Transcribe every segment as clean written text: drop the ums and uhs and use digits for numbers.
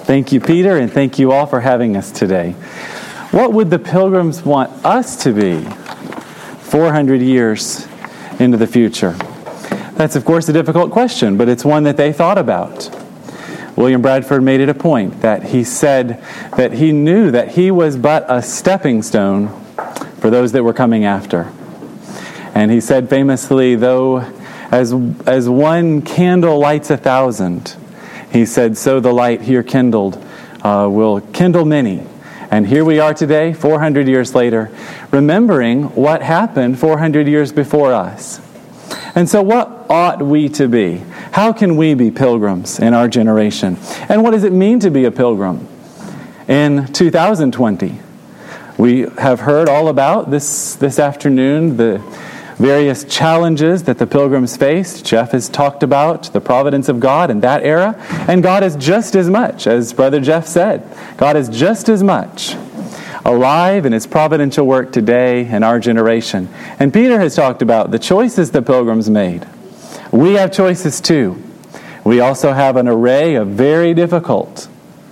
Thank you, Peter, and thank you all for having us today. What would the Pilgrims want us to be 400 years into the future? That's, of course, a difficult question, but it's one that they thought about. William Bradford made it a point that he said that he knew that he was but a stepping stone for those that were coming after. And he said famously, though, as one candle lights 1,000, he said, so the light here kindled will kindle many. And here we are today, 400 years later, remembering what happened 400 years before us. And so what ought we to be? How can we be pilgrims in our generation? And what does it mean to be a pilgrim in 2020? We have heard all about this afternoon, the various challenges that the pilgrims faced. Jeff has talked about the providence of God in that era. And God is just as much, as Brother Jeff said, God is just as much alive in His providential work today in our generation. And Peter has talked about the choices the pilgrims made. We have choices too. We also have an array of very difficult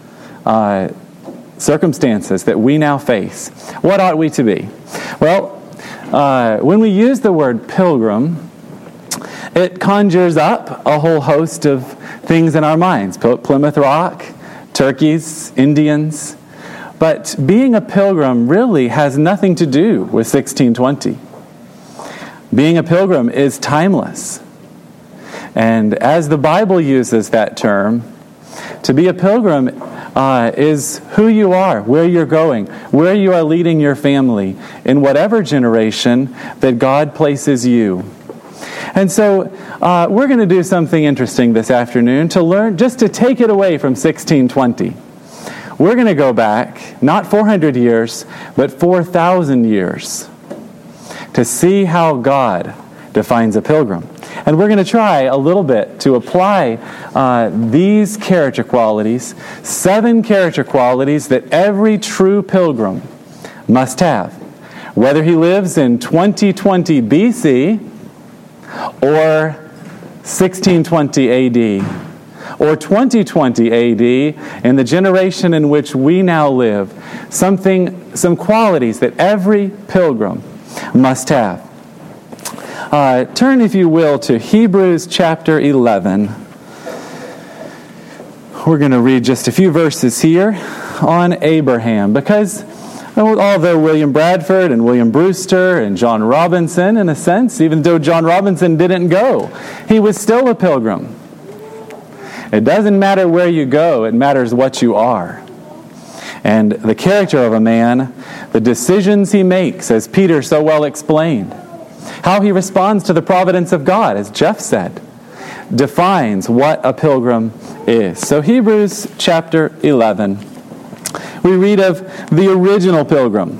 circumstances that we now face. What ought we to be? Well, when we use the word pilgrim, it conjures up a whole host of things in our minds. Plymouth Rock, turkeys, Indians. But being a pilgrim really has nothing to do with 1620. Being a pilgrim is timeless. And as the Bible uses that term, to be a pilgrim is who you are, where you're going, where you are leading your family, in whatever generation that God places you. And so we're going to do something interesting this afternoon to learn, just to take it away from 1620. We're going to go back, not 400 years, but 4,000 years to see how God defines a pilgrim. And we're going to try a little bit to apply these character qualities, 7 character qualities that every true pilgrim must have, whether he lives in 2020 BC or 1620 AD. Or 2020 AD, in the generation in which we now live, some qualities that every pilgrim must have. Turn, if you will, to Hebrews chapter 11. We're going to read just a few verses here on Abraham, because although William Bradford and William Brewster and John Robinson, in a sense, even though John Robinson didn't go, he was still a pilgrim. It doesn't matter where you go, it matters what you are. And the character of a man, the decisions he makes, as Peter so well explained, how he responds to the providence of God, as Jeff said, defines what a pilgrim is. So Hebrews chapter 11, we read of the original pilgrim.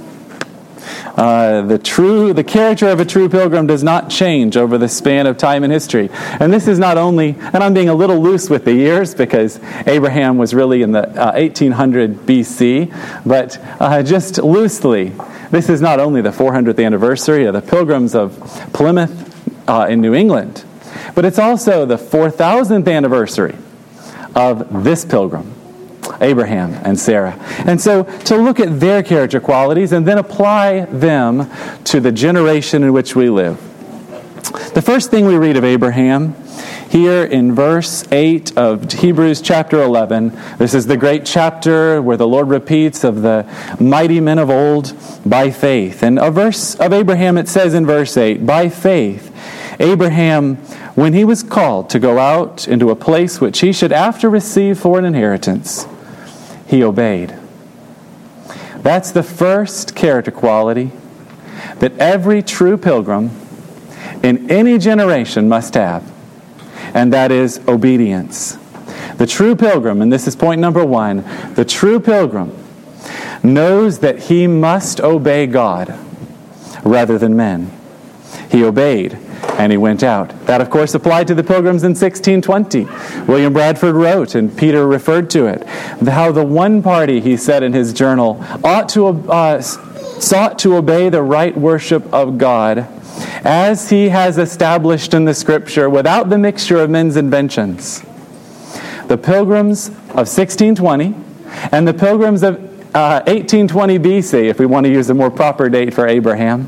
The character of a true pilgrim does not change over the span of time and history. And this is not only, and I'm being a little loose with the years because Abraham was really in the 1800 BC, but just loosely, this is not only the 400th anniversary of the Pilgrims of Plymouth in New England, but it's also the 4,000th anniversary of this pilgrim, Abraham and Sarah. And so to look at their character qualities and then apply them to the generation in which we live. The first thing we read of Abraham here in verse 8 of Hebrews chapter 11, this is the great chapter where the Lord repeats of the mighty men of old by faith. And a verse of Abraham, it says in verse 8, by faith, Abraham, when he was called to go out into a place which he should after receive for an inheritance, he obeyed. That's the first character quality that every true pilgrim in any generation must have, and that is obedience. The true pilgrim, and this is point number 1, the true pilgrim knows that he must obey God rather than men. He obeyed, and he went out. That, of course, applied to the pilgrims in 1620. William Bradford wrote, and Peter referred to it, how the one party, he said in his journal, sought to obey the right worship of God as he has established in the Scripture without the mixture of men's inventions. The pilgrims of 1620 And the pilgrims of 1820 BC, if we want to use a more proper date for Abraham,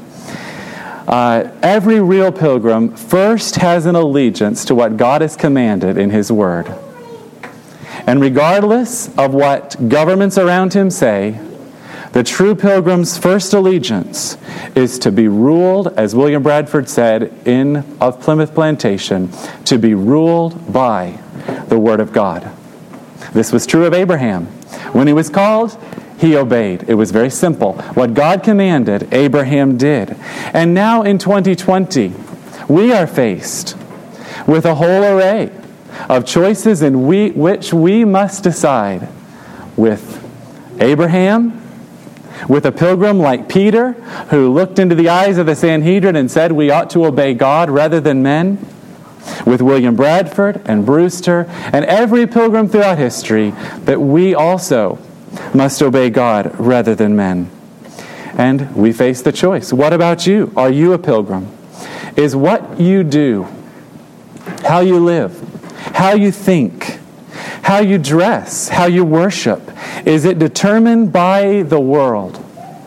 every real pilgrim first has an allegiance to what God has commanded in His Word. And regardless of what governments around him say, the true pilgrim's first allegiance is to be ruled, as William Bradford said of Plymouth Plantation, to be ruled by the Word of God. This was true of Abraham. When he was called, he obeyed. It was very simple. What God commanded, Abraham did. And now in 2020, we are faced with a whole array of choices in which we must decide. With Abraham, with a pilgrim like Peter, who looked into the eyes of the Sanhedrin and said we ought to obey God rather than men, with William Bradford and Brewster and every pilgrim throughout history, that we also must obey God rather than men. And we face the choice. What about you? Are you a pilgrim? Is what you do, how you live, how you think, how you dress, how you worship, is it determined by the world,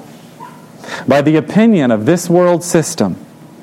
by the opinion of this world system,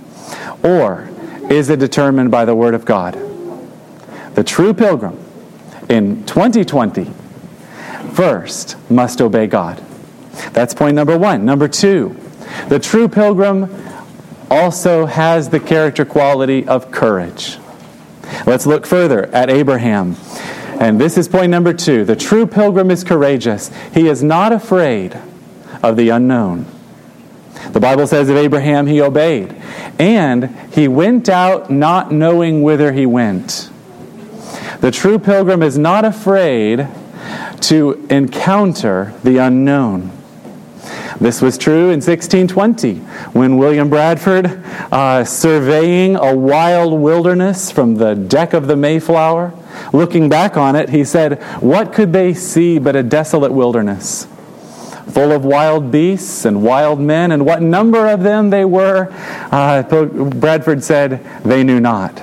or is it determined by the Word of God? The true pilgrim in 2020 first must obey God. That's point number one. Number two, the true pilgrim also has the character quality of courage. Let's look further at Abraham. And this is point number two. The true pilgrim is courageous. He is not afraid of the unknown. The Bible says of Abraham, he obeyed. And he went out not knowing whither he went. The true pilgrim is not afraid to encounter the unknown. This was true in 1620 when William Bradford, surveying a wild wilderness from the deck of the Mayflower, looking back on it, he said, "What could they see but a desolate wilderness, full of wild beasts and wild men, and what number of them they were?" Bradford said, "They knew not."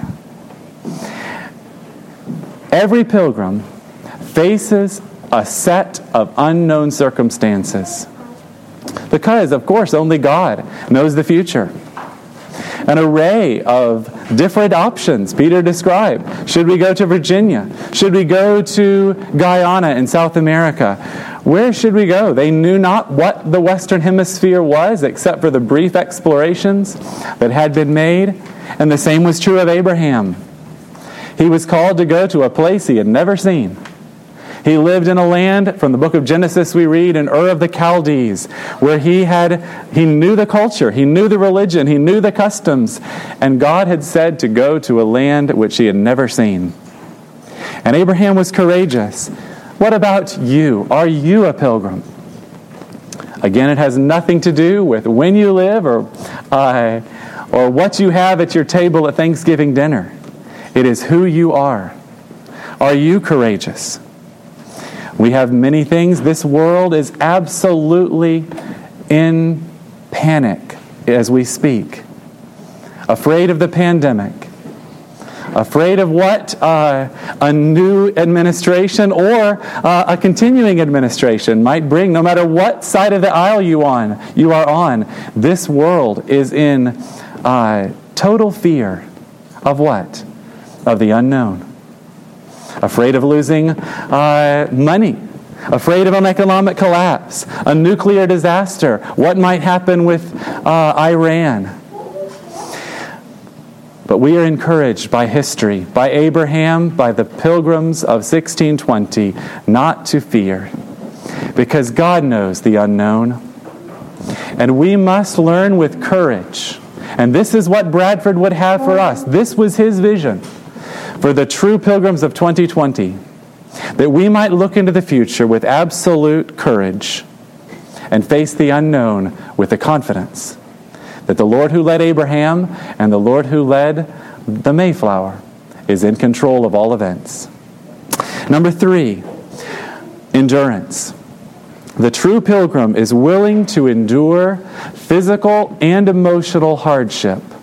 Every pilgrim faces a set of unknown circumstances. Because, of course, only God knows the future. An array of different options Peter described. Should we go to Virginia? Should we go to Guyana in South America? Where should we go? They knew not what the Western Hemisphere was, except for the brief explorations that had been made. And the same was true of Abraham. He was called to go to a place he had never seen. He lived in a land, from the book of Genesis we read, in Ur of the Chaldees, where he knew the culture, he knew the religion, he knew the customs, and God had said to go to a land which he had never seen. And Abraham was courageous. What about you? Are you a pilgrim? Again, it has nothing to do with when you live or what you have at your table at Thanksgiving dinner. It is who you are. Are you courageous? We have many things. This world is absolutely in panic as we speak. Afraid of the pandemic. Afraid of what a new administration or a continuing administration might bring, no matter what side of the aisle you are on. This world is in total fear of what? Of the unknown. Afraid of losing money. Afraid of an economic collapse. A nuclear disaster. What might happen with Iran? But we are encouraged by history, by Abraham, by the pilgrims of 1620, not to fear. Because God knows the unknown. And we must learn with courage. And this is what Bradford would have for us. This was his vision for the true pilgrims of 2020, that we might look into the future with absolute courage and face the unknown with the confidence that the Lord who led Abraham and the Lord who led the Mayflower is in control of all events. Number 3, endurance. The true pilgrim is willing to endure physical and emotional hardship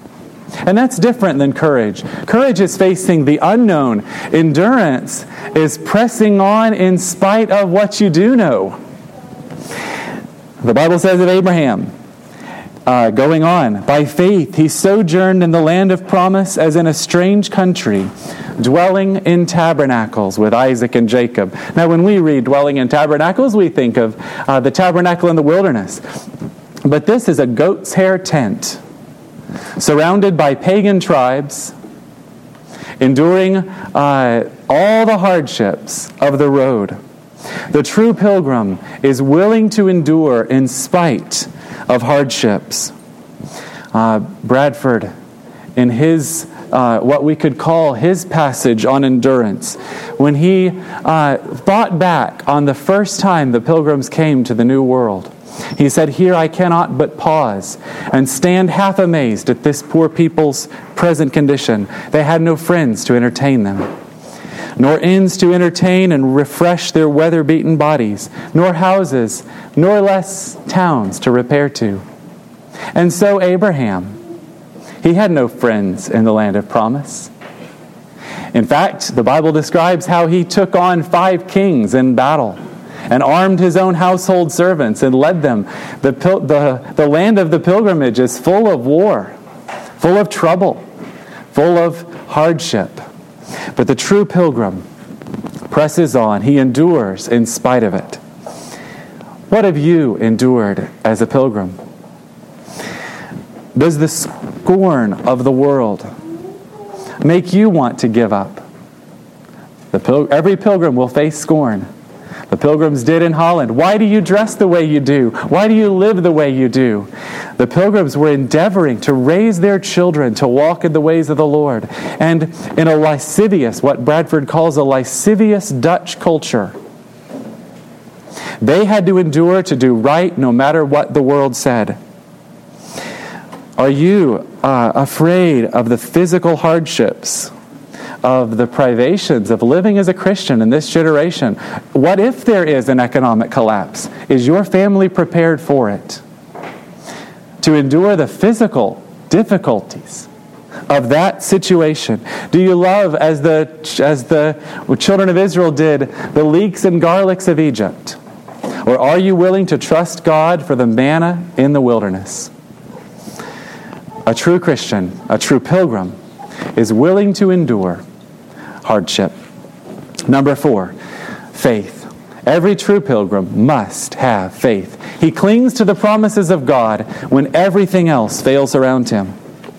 And that's different than courage. Courage is facing the unknown. Endurance is pressing on in spite of what you do know. The Bible says of Abraham, going on, by faith he sojourned in the land of promise as in a strange country, dwelling in tabernacles with Isaac and Jacob. Now when we read dwelling in tabernacles, we think of the tabernacle in the wilderness. But this is a goat's hair tent, surrounded by pagan tribes, enduring all the hardships of the road. The true pilgrim is willing to endure in spite of hardships. Bradford, in his what we could call his passage on endurance, when he thought back on the first time the pilgrims came to the New World, he said, "Here I cannot but pause and stand half amazed at this poor people's present condition. They had no friends to entertain them, nor inns to entertain and refresh their weather-beaten bodies, nor houses, nor less towns to repair to." And so Abraham, he had no friends in the land of promise. In fact, the Bible describes how he took on 5 kings in battle and armed his own household servants and led them. The land of the pilgrimage is full of war, full of trouble, full of hardship. But the true pilgrim presses on. He endures in spite of it. What have you endured as a pilgrim? Does the scorn of the world make you want to give up? Every pilgrim will face scorn. The pilgrims did in Holland. Why do you dress the way you do? Why do you live the way you do? The pilgrims were endeavoring to raise their children to walk in the ways of the Lord. And in a lascivious, what Bradford calls a lascivious Dutch culture, they had to endure to do right no matter what the world said. Are you afraid of the physical hardships, of the privations of living as a Christian in this generation? What if there is an economic collapse? Is your family prepared for it? To endure the physical difficulties of that situation? Do you love, as the children of Israel did, the leeks and garlics of Egypt? Or are you willing to trust God for the manna in the wilderness? A true Christian, a true pilgrim, is willing to endure hardship. Number 4, faith. Every true pilgrim must have faith. He clings to the promises of God when everything else fails around him.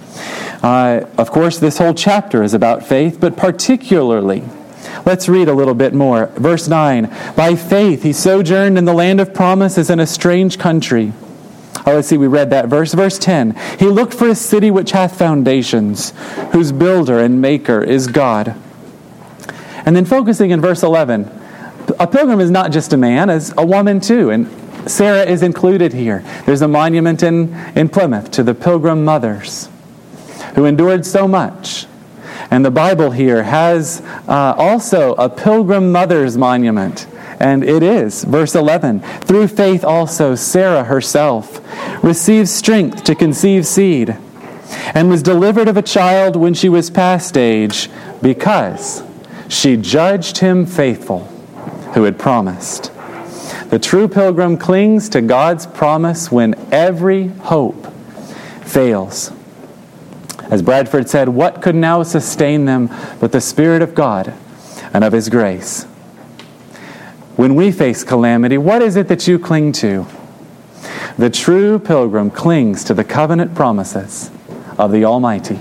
Of course, this whole chapter is about faith, but particularly, let's read a little bit more. Verse 9, by faith he sojourned in the land of promise as in a strange country. Oh, let's see, we read that verse. Verse 10, he looked for a city which hath foundations, whose builder and maker is God. And then focusing in verse 11, a pilgrim is not just a man, as a woman too. And Sarah is included here. There's a monument in Plymouth to the pilgrim mothers who endured so much. And the Bible here has also a pilgrim mother's monument. And it is, verse 11, through faith also Sarah herself received strength to conceive seed, and was delivered of a child when she was past age, because she judged him faithful who had promised. The true pilgrim clings to God's promise when every hope fails. As Bradford said, what could now sustain them but the Spirit of God and of His grace? When we face calamity, what is it that you cling to? The true pilgrim clings to the covenant promises of the Almighty.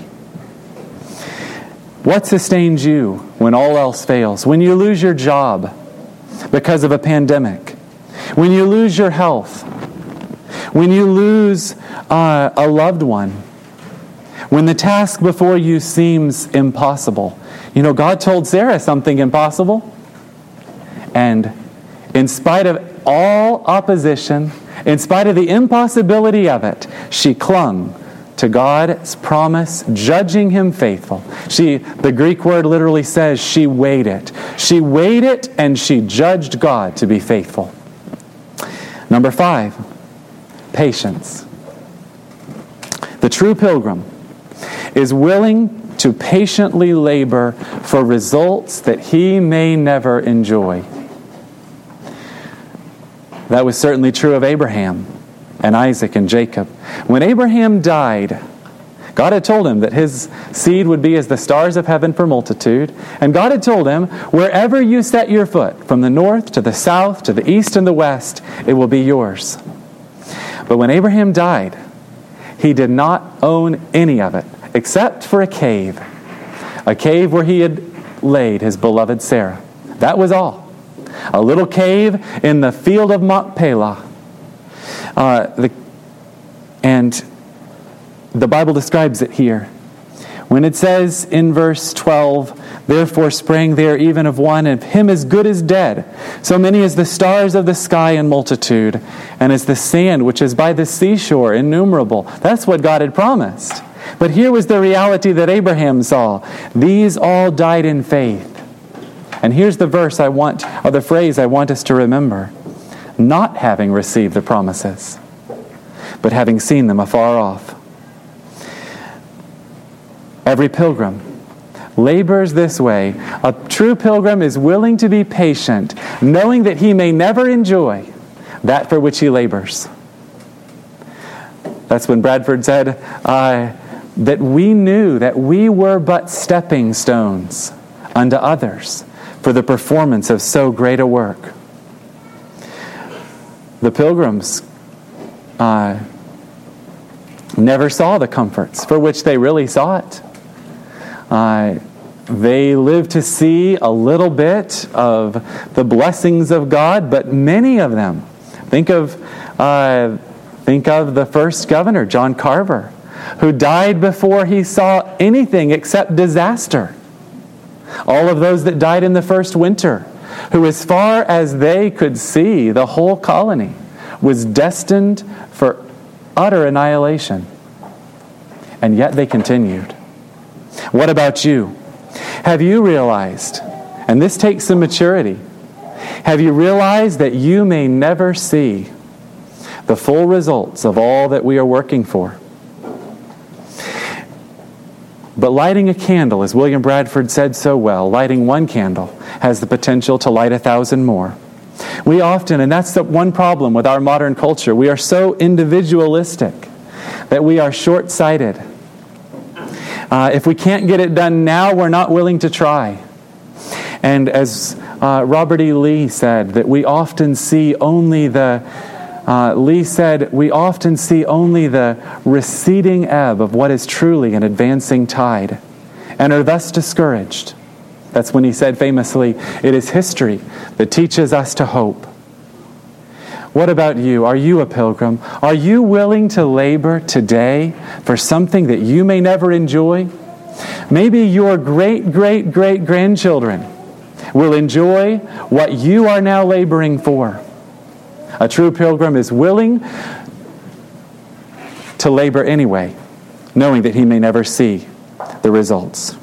What sustains you when all else fails? When you lose your job because of a pandemic? When you lose your health? When you lose a loved one? When the task before you seems impossible? You know, God told Sarah something impossible. And in spite of all opposition, in spite of the impossibility of it, she clung to God's promise, judging Him faithful. The Greek word literally says she weighed it. She weighed it and she judged God to be faithful. Number 5, patience. The true pilgrim is willing to patiently labor for results that he may never enjoy. That was certainly true of Abraham and Isaac and Jacob. When Abraham died, God had told him that his seed would be as the stars of heaven for multitude. And God had told him, wherever you set your foot, from the north to the south to the east and the west, it will be yours. But when Abraham died, he did not own any of it, except for a cave where he had laid his beloved Sarah. That was all. A little cave in the field of Machpelah. And the Bible describes it here. When it says in verse 12, therefore sprang there even of one of him as good as dead, so many as the stars of the sky in multitude, and as the sand which is by the seashore innumerable. That's what God had promised. But here was the reality that Abraham saw. These all died in faith. And here's the the phrase I want us to remember. Not having received the promises, but having seen them afar off. Every pilgrim labors this way. A true pilgrim is willing to be patient, knowing that he may never enjoy that for which he labors. That's when Bradford said that we knew that we were but stepping stones unto others for the performance of so great a work. The pilgrims never saw the comforts for which they really sought. They lived to see a little bit of the blessings of God, but many of them, think of the first governor, John Carver, who died before he saw anything except disaster. All of those that died in the first winter, who as far as they could see, the whole colony was destined for utter annihilation. And yet they continued. What about you? Have you realized, and this takes some maturity, have you realized that you may never see the full results of all that we are working for? But lighting a candle, as William Bradford said so well, lighting one candle has the potential to light 1,000 more. We often, and that's the one problem with our modern culture, we are so individualistic that we are short-sighted. If we can't get it done now, we're not willing to try. And as Robert E. Lee said, that we often see only the receding ebb of what is truly an advancing tide, and are thus discouraged. That's when he said famously, it is history that teaches us to hope. What about you? Are you a pilgrim? Are you willing to labor today for something that you may never enjoy? Maybe your great-great-great-grandchildren will enjoy what you are now laboring for. A true pilgrim is willing to labor anyway, knowing that he may never see the results.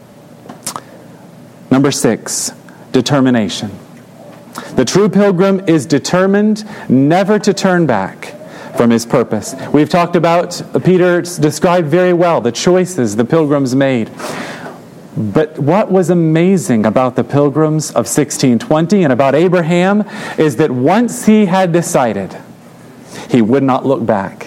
Number 6, determination. The true pilgrim is determined never to turn back from his purpose. We've talked about, Peter described very well the choices the pilgrims made. But what was amazing about the pilgrims of 1620 and about Abraham is that once he had decided, he would not look back.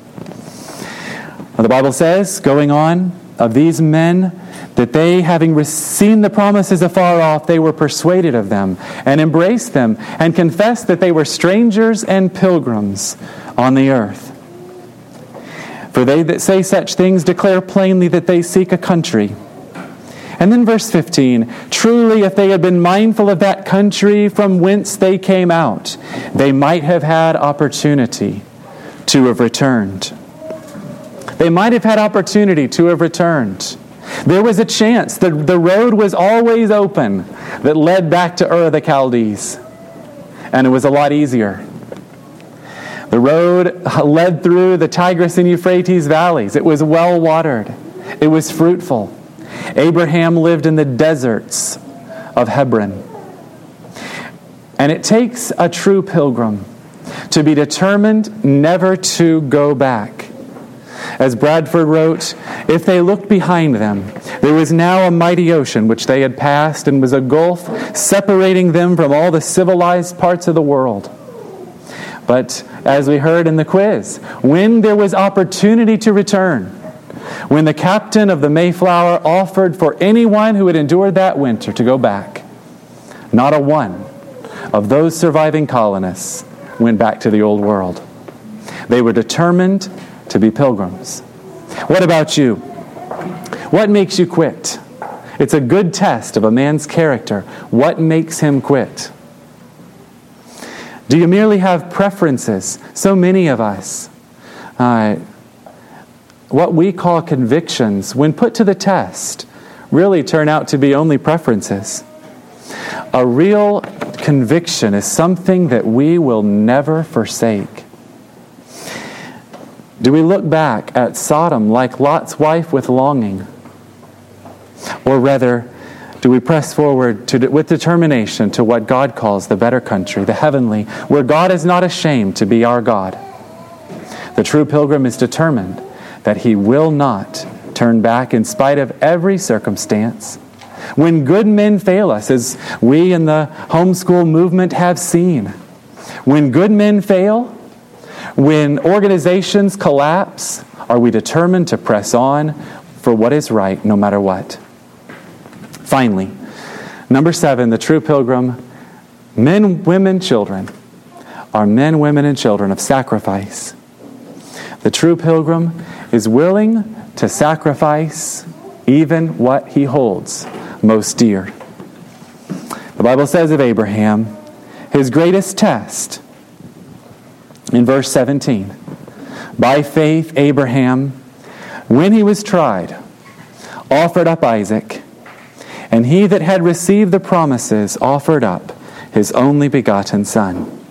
The Bible says, going on, of these men, that they, having seen the promises afar off, they were persuaded of them, and embraced them, and confessed that they were strangers and pilgrims on the earth. For they that say such things declare plainly that they seek a country. And then verse 15, truly if they had been mindful of that country from whence they came out, they might have had opportunity to have returned. They might have had opportunity to have returned. There was a chance. The road was always open that led back to Ur of the Chaldees. And it was a lot easier. The road led through the Tigris and Euphrates valleys. It was well watered. It was fruitful. Abraham lived in the deserts of Hebron. And it takes a true pilgrim to be determined never to go back. As Bradford wrote, if they looked behind them, there was now a mighty ocean which they had passed, and was a gulf separating them from all the civilized parts of the world. But as we heard in the quiz, when there was opportunity to return, when the captain of the Mayflower offered for anyone who had endured that winter to go back, not a one of those surviving colonists went back to the old world. They were determined to be pilgrims. What about you? What makes you quit? It's a good test of a man's character. What makes him quit? Do you merely have preferences? So many of us, what we call convictions, when put to the test, really turn out to be only preferences. A real conviction is something that we will never forsake. Do we look back at Sodom like Lot's wife with longing? Or rather, do we press forward with determination to what God calls the better country, the heavenly, where God is not ashamed to be our God? The true pilgrim is determined that he will not turn back in spite of every circumstance. When good men fail us, as we in the homeschool movement have seen, when good men fail, when organizations collapse, are we determined to press on for what is right no matter what? Finally, number 7, the true pilgrim, men, women, children, are men, women, and children of sacrifice. The true pilgrim is willing to sacrifice even what he holds most dear. The Bible says of Abraham, his greatest test, in verse 17, by faith Abraham, when he was tried, offered up Isaac, and he that had received the promises offered up his only begotten son.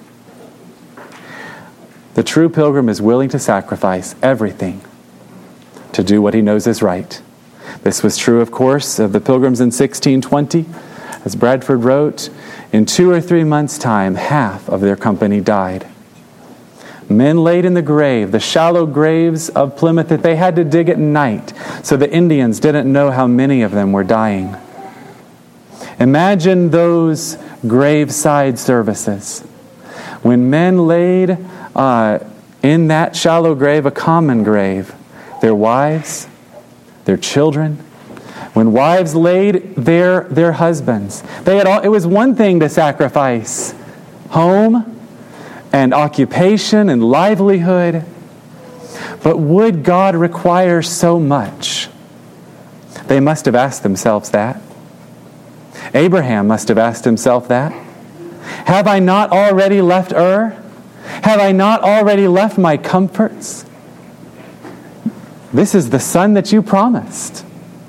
The true pilgrim is willing to sacrifice everything to do what he knows is right. This was true, of course, of the pilgrims in 1620. As Bradford wrote, in 2 or 3 months' time, half of their company died. Men laid in the grave, the shallow graves of Plymouth that they had to dig at night, so the Indians didn't know how many of them were dying. Imagine those graveside services. When men laid in that shallow grave, a common grave, their wives, their children, when wives laid their husbands, it was one thing to sacrifice home and occupation and livelihood, but would God require so much? They must have asked themselves that. Abraham must have asked himself that. Have I not already left Ur? Have I not already left my comforts? This is the son that you promised.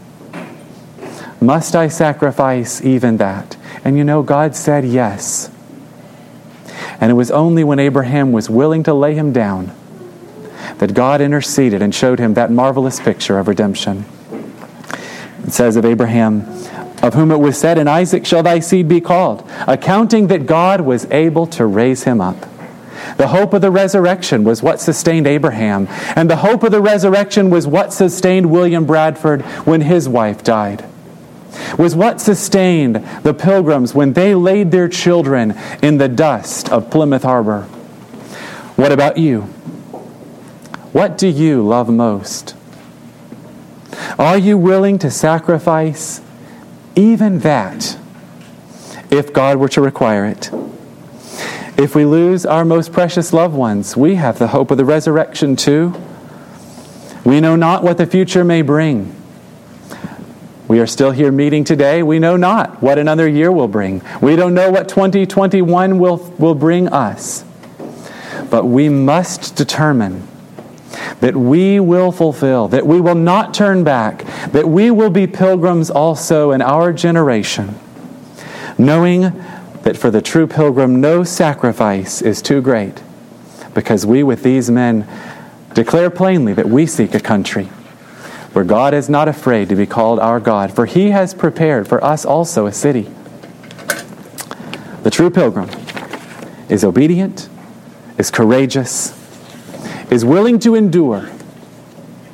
Must I sacrifice even that? And you know, God said yes. And it was only when Abraham was willing to lay him down that God interceded and showed him that marvelous picture of redemption. It says of Abraham, of whom it was said, in Isaac shall thy seed be called, accounting that God was able to raise him up. The hope of the resurrection was what sustained Abraham, and the hope of the resurrection was what sustained William Bradford when his wife died. Was what sustained the pilgrims when they laid their children in the dust of Plymouth Harbor. What about you? What do you love most? Are you willing to sacrifice even that if God were to require it? If we lose our most precious loved ones, we have the hope of the resurrection too. We know not what the future may bring. We are still here meeting today. We know not what another year will bring. We don't know what 2021 will bring us. But we must determine that we will fulfill, that we will not turn back, that we will be pilgrims also in our generation, knowing that for the true pilgrim no sacrifice is too great, because we with these men declare plainly that we seek a country where God is not afraid to be called our God, for He has prepared for us also a city. The true pilgrim is obedient, is courageous, is willing to endure,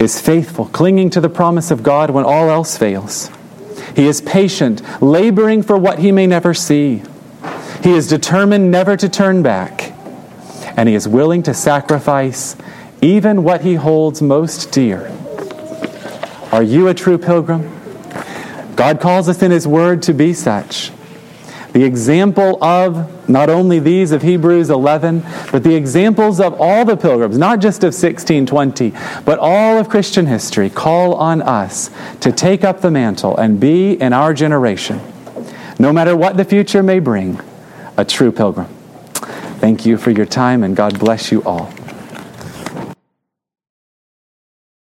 is faithful, clinging to the promise of God when all else fails. He is patient, laboring for what he may never see. He is determined never to turn back. And he is willing to sacrifice even what he holds most dear. Are you a true pilgrim? God calls us in his word to be such. The example of not only these of Hebrews 11, but the examples of all the pilgrims, not just of 1620, but all of Christian history, call on us to take up the mantle and be, in our generation, no matter what the future may bring, a true pilgrim. Thank you for your time, and God bless you all.